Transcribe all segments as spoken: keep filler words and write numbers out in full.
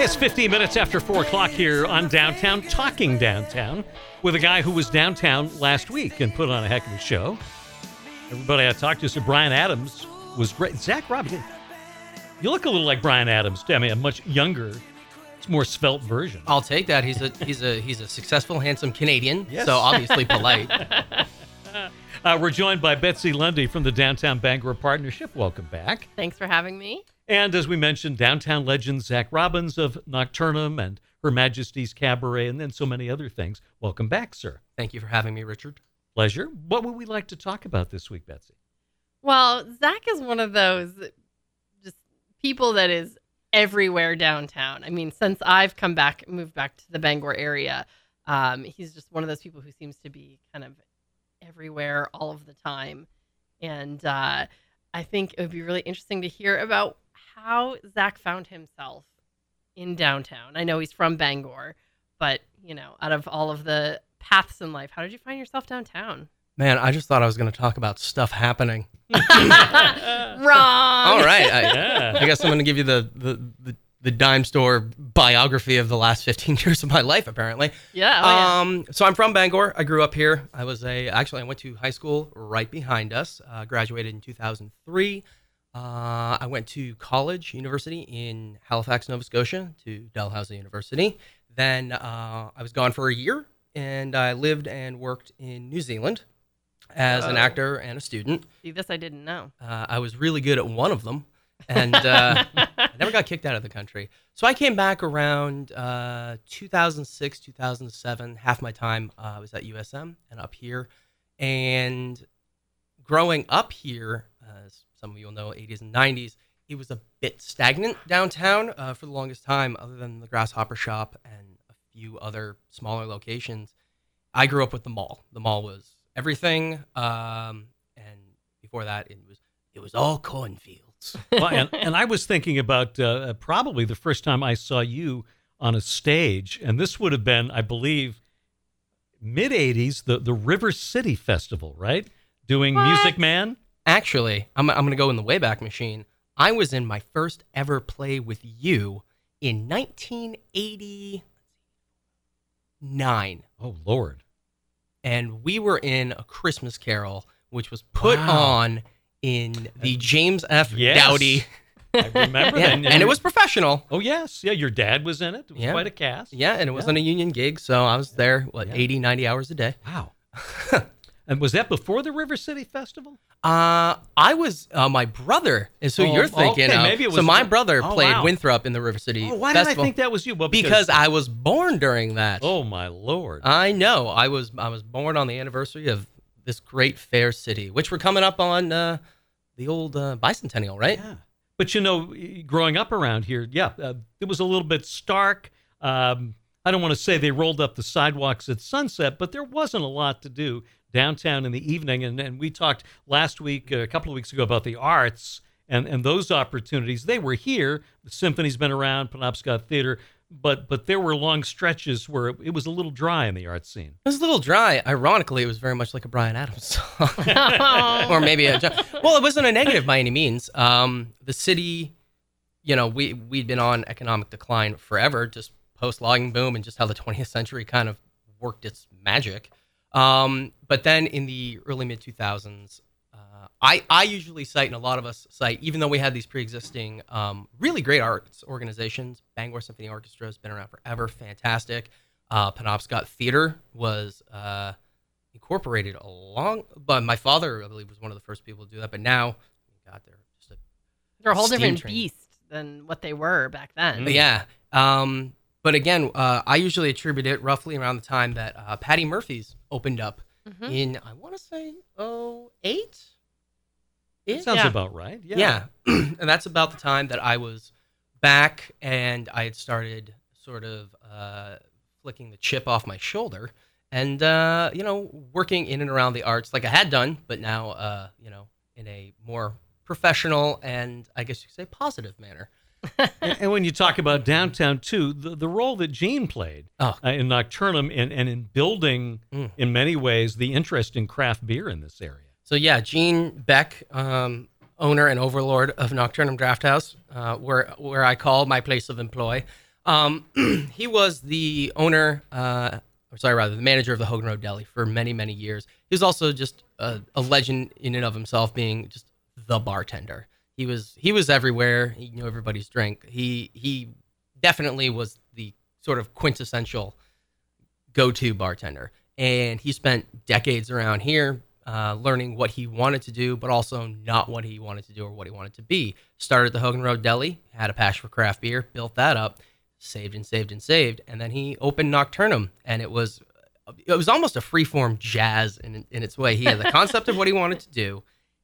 It's fifteen minutes after four o'clock here on Downtown, Talking Downtown, with a guy who was downtown last week and put on a heck of a show. Everybody I talked to said Bryan Adams was great. Zach Robinson, you look a little like Bryan Adams. I mean, a much younger, it's more svelte version. I'll take that. He's a he's a he's a successful, handsome Canadian, Yes. so obviously polite. Uh, we're joined by Betsy Lundy from the Downtown Bangor Partnership. Welcome back. Thanks for having me. And as we mentioned, downtown legend Zach Robbins of Nocturnum and Her Majesty's Cabaret, and then so many other things. Welcome back, sir. Thank you for having me, Richard. Pleasure. What would we like to talk about this week, Betsy? Well, Zach is one of those just people that is everywhere downtown. I mean, since I've come back, moved back to the Bangor area, um, he's just one of those people who seems to be kind of everywhere all of the time. And uh, I think it would be really interesting to hear about how Zach found himself in downtown. I know he's from Bangor, but, you know, out of all of the paths in life, how did you find yourself downtown? Man, I just thought I was going to talk about stuff happening. Wrong. All right. I, Yeah. I guess I'm going to give you the, the, the, the dime store biography of the last fifteen years of my life, apparently. Yeah. Oh, yeah. Um, so I'm from Bangor. I grew up here. I was a, actually, I went to high school right behind us, uh, graduated in two thousand three. Uh, I went to college, university in Halifax, Nova Scotia, to Dalhousie University. Then uh, I was gone for a year, and I lived and worked in New Zealand as an Oh. actor and a student. See, this I didn't know. Uh, I was really good at one of them, and uh, I never got kicked out of the country. So I came back around uh, two thousand six, two thousand seven. Half my time uh, I was at U S M and up here. And growing up here, as some of you will know, eighties and nineties, it was a bit stagnant downtown uh, for the longest time, other than the Grasshopper Shop and a few other smaller locations. I grew up with the mall. The mall was everything, um, and before that, it was it was all cornfields. Well, and, and I was thinking about uh, probably the first time I saw you on a stage, and this would have been, I believe, mid-eighties, the, the River City Festival, right? Doing What? Music Man? Actually, I'm I'm gonna go in the Wayback Machine. I was in my first ever play with you in nineteen eighty-nine, Oh, Lord. and we were in A Christmas Carol, which was put Wow. on in the James F. Yes. Dowdy. I remember Yeah, that. and it was professional. Oh, yes. Yeah, your dad was in it. It was Yeah. quite a cast. Yeah, and it wasn't a union gig, so I was there, what, Yeah. eighty, ninety hours a day. Wow. And was that before the River City Festival? Uh, I was, uh, my brother is who Oh, you're thinking okay, of. maybe it so was- my brother oh, played wow. Winthrop in the River City Oh, why did I Festival. think that was you? Well, Because I was born during that. Oh, my Lord. I know. I was I was born on the anniversary of this great fair city, which we're coming up on uh, the old uh, bicentennial, right? Yeah. But, you know, growing up around here, yeah, uh, it was a little bit stark. Um, I don't want to say they rolled up the sidewalks at sunset, but there wasn't a lot to do downtown in the evening. And, and we talked last week, uh, a couple of weeks ago, about the arts and, and those opportunities. They were here. The symphony's been around, Penobscot Theater, but but there were long stretches where it, it was a little dry in the art scene. It was a little dry. Ironically, it was very much like a Bryan Adams song. or maybe a... Well, it wasn't a negative by any means. Um, the city, you know, we, we'd been on economic decline forever, just post-logging boom and just how the twentieth century kind of worked its magic. Um, but then in the early mid two thousands, uh, I, I usually cite, and a lot of us cite, even though we had these pre-existing um, really great arts organizations, Bangor Symphony Orchestra has been around forever, fantastic. Uh, Penobscot Theater was uh, incorporated along, but my father, I believe, was one of the first people to do that. But now, God, they're just a They're a whole steam different train. beast than what they were back then. Mm. Yeah. Um, but again, uh, I usually attribute it roughly around the time that uh, Patty Murphy's opened up Mhm. in, I want to say, oh eight? That sounds Yeah. about right. Yeah. Yeah. And that's about the time that I was back and I had started sort of uh, flicking the chip off my shoulder and, uh, you know, working in and around the arts like I had done, but now, uh, you know, in a more professional and I guess you could say positive manner. And, and when you talk about downtown, too, the, the role that Gene played Oh. uh, in Nocturnum and, and in building, Mm. in many ways, the interest in craft beer in this area. So yeah, Gene Beck, um, owner and overlord of Nocturnum Draft House, uh, where where I call my place of employ. Um, he was the owner, uh, or sorry, rather, the manager of the Hogan Road Deli for many, many years. He was also just a, a legend in and of himself, being just the bartender. He was he was everywhere. He knew everybody's drink. He he definitely was the sort of quintessential go-to bartender. And he spent decades around here uh, learning what he wanted to do, but also not what he wanted to do or what he wanted to be. Started the Hogan Road Deli, had a passion for craft beer, built that up, saved and saved and saved, and then he opened Nocturnum, and it was it was almost a freeform jazz in in its way. He had the concept of what he wanted to do,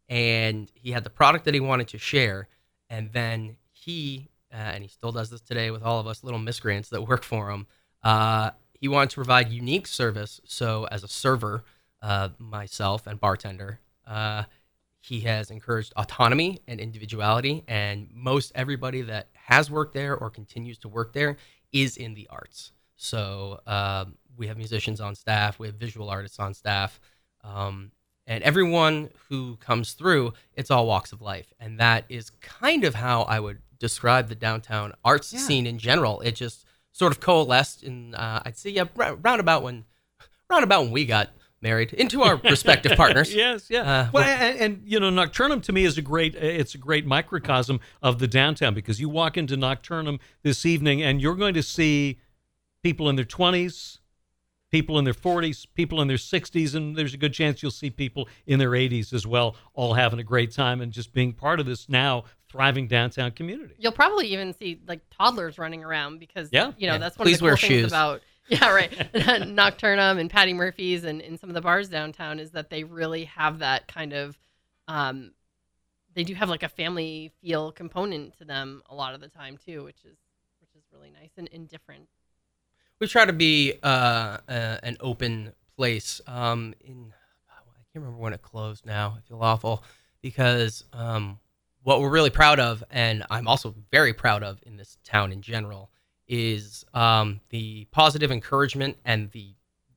and he had the product that he wanted to share, and then he uh, and he still does this today with all of us little miscreants that work for him. Uh, he wanted to provide unique service. So as a server, uh, myself and bartender, uh, he has encouraged autonomy and individuality, and most everybody that has worked there or continues to work there is in the arts. So um, we have musicians on staff, we have visual artists on staff, um, and everyone who comes through, it's all walks of life. And that is kind of how I would describe the downtown arts Yeah. scene in general. It just sort of coalesced in, uh, I'd say, yeah, round about when, round about when we got married into our respective partners. Yes, yeah. Uh, well, well- and, and you know, Nocturnum to me is a great. It's a great microcosm of the downtown, because you walk into Nocturnum this evening and you're going to see people in their twenties, people in their forties, people in their sixties, and there's a good chance you'll see people in their eighties as well, all having a great time and just being part of this now thriving downtown community. You'll probably even see like toddlers running around because Yeah. you know Yeah. that's one Please of the wear cool things shoes. about yeah right Nocturnum and Patty Murphy's and, and some of the bars downtown is that they really have that kind of um they do have like a family feel component to them a lot of the time too, which is which is really nice and, and different. We try to be uh, uh, an open place. Um, in I can't remember when it closed now. I feel awful because um, what we're really proud of, and I'm also very proud of in this town in general, is um, the positive encouragement and the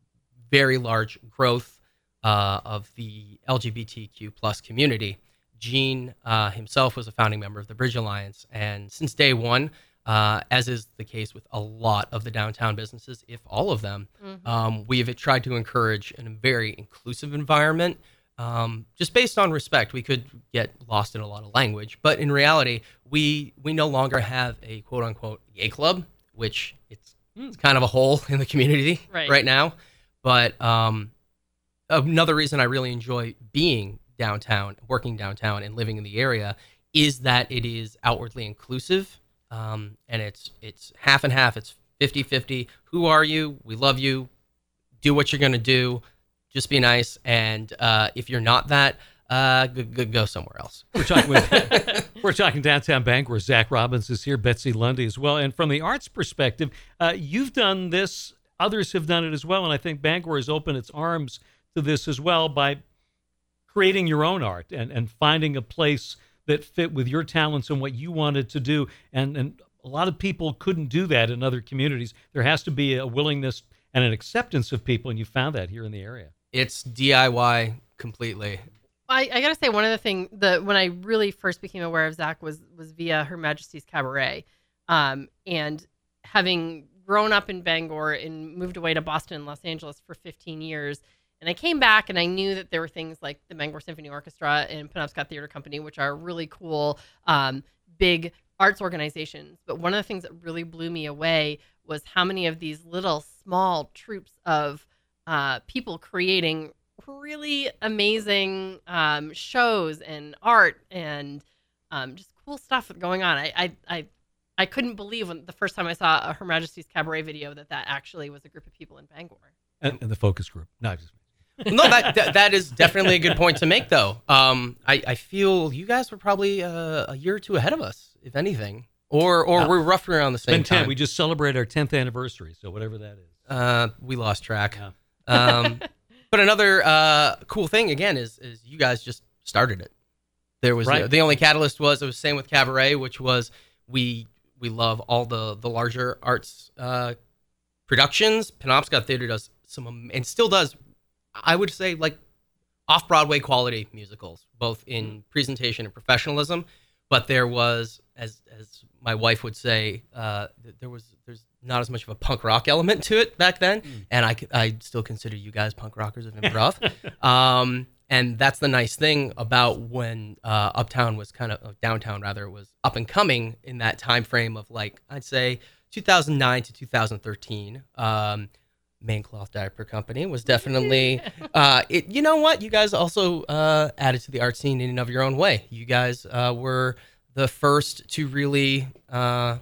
very large growth uh, of the L G B T Q plus community. Gene uh, himself was a founding member of the Bridge Alliance, and since day one, Uh, as is the case with a lot of the downtown businesses, if all of them, Mhm. um, we have tried to encourage a very inclusive environment, um, just based on respect. We could get lost in a lot of language, but in reality, we we no longer have a quote unquote gay club, which it's, it's kind of a hole in the community Right. right now. But um, another reason I really enjoy being downtown, working downtown, and living in the area is that it is outwardly inclusive. Um, and it's it's half and half. It's fifty-fifty. Who are you? We love you. Do what you're going to do. Just be nice. And uh, if you're not that, uh, go, go, go somewhere else. We're talking with, we're talking downtown Bangor. Zach Robbins is here, Betsy Lundy as well. And from the arts perspective, uh, you've done this. Others have done it as well. And I think Bangor has opened its arms to this as well by creating your own art and, and finding a place that fit with your talents and what you wanted to do. And, and a lot of people couldn't do that in other communities. There has to be a willingness and an acceptance of people, and you found that here in the area. It's D I Y completely. I, I gotta say, one of the things that when I really first became aware of Zach was was via Her Majesty's Cabaret, um, and having grown up in Bangor and moved away to Boston and Los Angeles for fifteen years. And I came back and I knew that there were things like the Bangor Symphony Orchestra and Penobscot Theater Company, which are really cool, um, big arts organizations. But one of the things that really blew me away was how many of these little small troops of uh, people creating really amazing um, shows and art and um, just cool stuff going on. I, I, I, I couldn't believe when the first time I saw a Her Majesty's Cabaret video that that actually was a group of people in Bangor. And, and the focus group. No, just No, that, that that is definitely a good point to make, though. Um, I, I feel you guys were probably uh, a year or two ahead of us, if anything, or or Uh, we're roughly around the same been ten. time. We just celebrated our tenth anniversary, so whatever that is. Uh, we lost track. Yeah. Um, but another uh, cool thing again is is you guys just started it. There was Right. no, the only catalyst was it was same with Cabaret, which was we we love all the the larger arts uh, productions. Penobscot Theater does some am- and still does. I would say like off-Broadway quality musicals, both in presentation and professionalism. But there was as as my wife would say, uh, th- there was there's not as much of a punk rock element to it back then, mm. and I, I still consider you guys punk rockers of improv. um, and that's the nice thing about when uh, Uptown was kind of uh, downtown rather was up and coming in that time frame of like I'd say two thousand nine to two thousand thirteen. Um, Main Cloth Diaper Company was definitely uh, it. You know what? You guys also uh, added to the art scene in and of your own way. You guys uh, were the first to really, uh,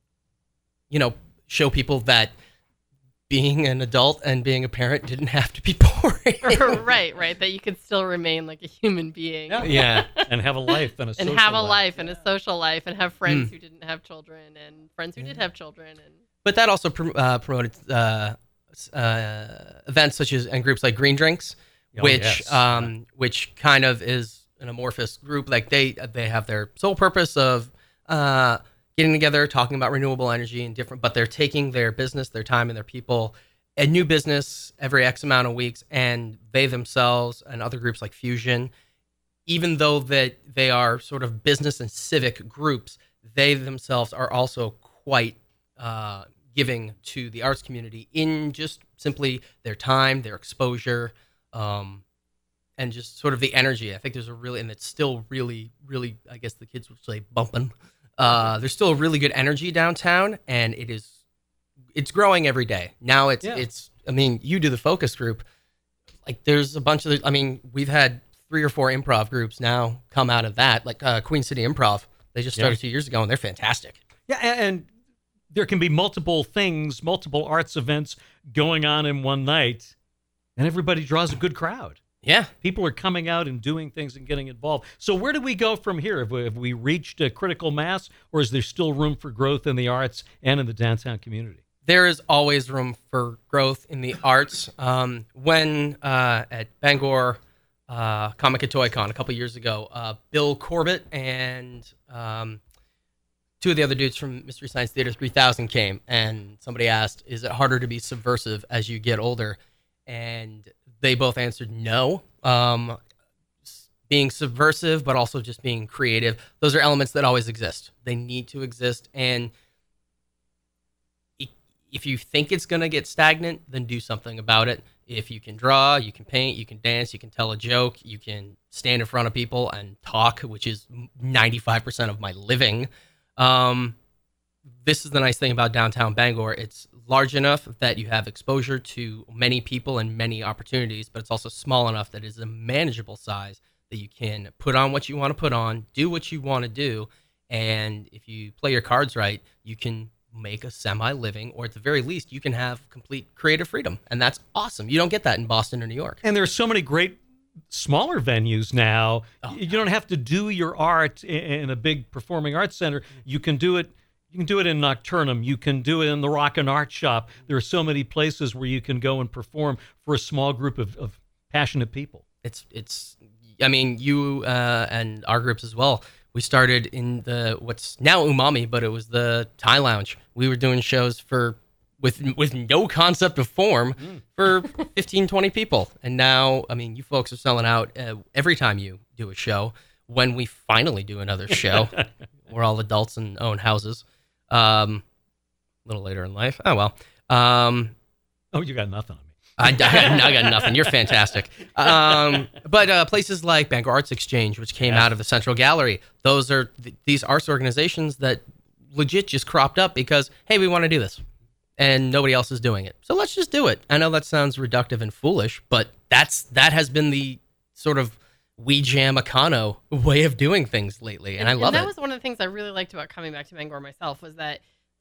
you know, show people that being an adult and being a parent didn't have to be boring. right, right. That you could still remain like a human being. Yeah, yeah. and have a life and a and social have a life, life yeah. and a social life and have friends Mm. who didn't have children and friends who did have children and. But that also pr- uh, promoted uh, uh, events such as and groups like Green Drinks, Oh, which yes. um, which kind of is an amorphous group. Like they they have their sole purpose of uh, getting together, talking about renewable energy and different, but they're taking their business, their time, and their people a new business every X amount of weeks, and they themselves and other groups like Fusion, even though that they are sort of business and civic groups, they themselves are also quite uh, giving to the arts community in just simply their time, their exposure, um, and just sort of the energy. I think there's a really, and it's still really, really, I guess the kids would say bumping. Uh, there's still a really good energy downtown, and it is, it's growing every day. Now it's, Yeah. it's, I mean, you do the focus group. Like there's a bunch of, the, I mean, we've had three or four improv groups now come out of that, like uh, Queen City Improv. They just started Yeah. two years ago, and they're fantastic. Yeah, a- and there can be multiple things, multiple arts events going on in one night, and everybody draws a good crowd. Yeah. People are coming out and doing things and getting involved. So where do we go from here? Have we, have we reached a critical mass, or is there still room for growth in the arts and in the downtown community? There is always room for growth in the arts. Um, when uh, at Bangor uh, Comic and Toy Con a couple years ago, uh, Bill Corbett and um, two of the other dudes from Mystery Science Theater three thousand came, and somebody asked, is it harder to be subversive as you get older? And they both answered no. Um, being subversive, but also just being creative, those are elements that always exist. They need to exist, and if you think it's going to get stagnant, then do something about it. If you can draw, you can paint, you can dance, you can tell a joke, you can stand in front of people and talk, which is ninety-five percent of my living. Um, this is the nice thing about downtown Bangor. It's large enough that you have exposure to many people and many opportunities, but it's also small enough that it's a manageable size that you can put on what you want to put on, do what you want to do, and if you play your cards right, you can make a semi-living, or at the very least, you can have complete creative freedom, and that's awesome. You don't get that in Boston or New York. And there's so many great smaller venues now. Oh, you don't have to do your art i- in a big performing arts center. You can do it. You can do it in Nocturnum. You can do it in the Rock and Art Shop. There are so many places where you can go and perform for a small group of, of passionate people. It's it's. I mean, you uh, and our groups as well. We started in the what's now Umami, but it was the Thai Lounge. We were doing shows for with with no concept of form mm. for fifteen, twenty people. And now, I mean, you folks are selling out uh, every time you do a show. When we finally do another show, we're all adults and own houses. Um, a little later in life. Oh, well. Um, oh, you got nothing on me. I, I, got, I got nothing. You're fantastic. Um, but uh, places like Bangor Arts Exchange, which came Yeah. out of the Central Gallery, those are th- these arts organizations that legit just cropped up because, hey, we want to do this. And nobody else is doing it. So let's just do it. I know that sounds reductive and foolish, but that's that has been the sort of We Jam Econo way of doing things lately, and, and I love and that it. was one of the things I really liked about coming back to Bangor myself was that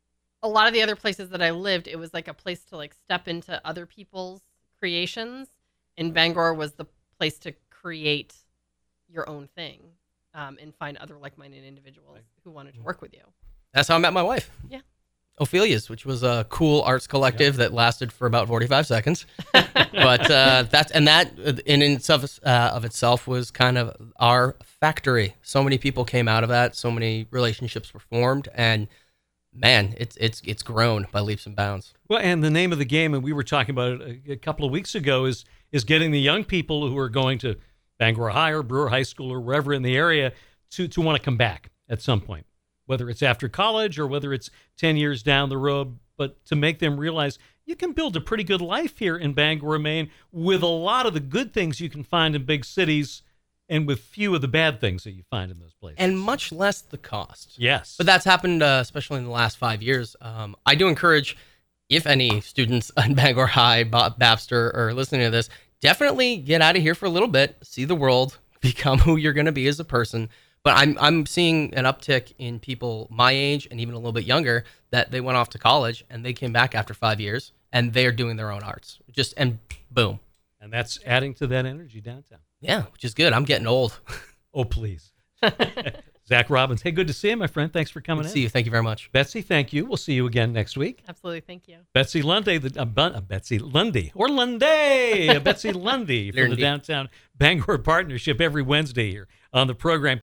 a lot of the other places that I lived, it was like a place to like step into other people's creations, and Bangor was the place to create your own thing um, and find other like-minded individuals who wanted to work with you. That's how I met my wife. Yeah. Ophelia's, which was a cool arts collective yeah. that lasted for about forty-five seconds. But uh, that's and that in itself uh, of itself was kind of our factory. So many people came out of that. So many relationships were formed, and man, it's it's it's grown by leaps and bounds. Well, and the name of the game, and we were talking about it a, a couple of weeks ago, is is getting the young people who are going to Bangor High or Brewer High School or wherever in the area to to want to come back at some point. whether it's after college or whether it's ten years down the road, but to make them realize you can build a pretty good life here in Bangor, Maine, with a lot of the good things you can find in big cities and with few of the bad things that you find in those places. And much less the cost. Yes. But that's happened, uh, especially in the last five years. Um, I do encourage, if any students in Bangor High, Bob Babster, are listening to this, definitely get out of here for a little bit, see the world, become who you're going to be as a person. But I'm I'm seeing an uptick in people my age and even a little bit younger that they went off to college and they came back after five years and they are doing their own arts. Just and boom. And that's adding to that energy downtown. Yeah, which is good. I'm getting old. Oh, please. Zach Robbins. Hey, good to see you, my friend. Thanks for coming Good to in. see you. Thank you very much. Betsy, thank you. We'll see you again next week. Absolutely. Thank you. Betsy Lundy, the, uh, uh, Betsy Lundy, or Lundy, Betsy Lundy from the Lundy. Downtown Bangor Partnership every Wednesday here on the program.